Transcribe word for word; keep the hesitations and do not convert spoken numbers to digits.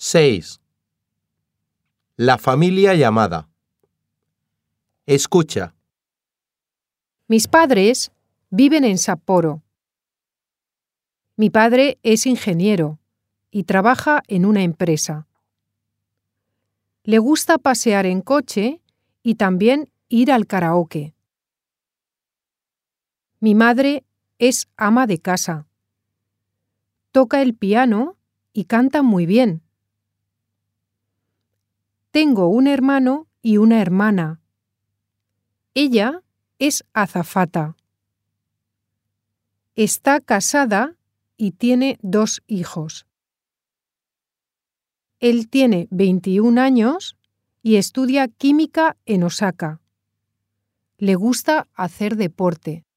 seis. La familia llamada. Escucha. Mis padres viven en Sapporo. Mi padre es ingeniero y trabaja en una empresa. Le gusta pasear en coche y también ir al karaoke. Mi madre es ama de casa. Toca el piano y canta muy bien. Tengo un hermano y una hermana. Ella es azafata. Está casada y tiene dos hijos. Él tiene veintiún años y estudia química en Osaka. Le gusta hacer deporte.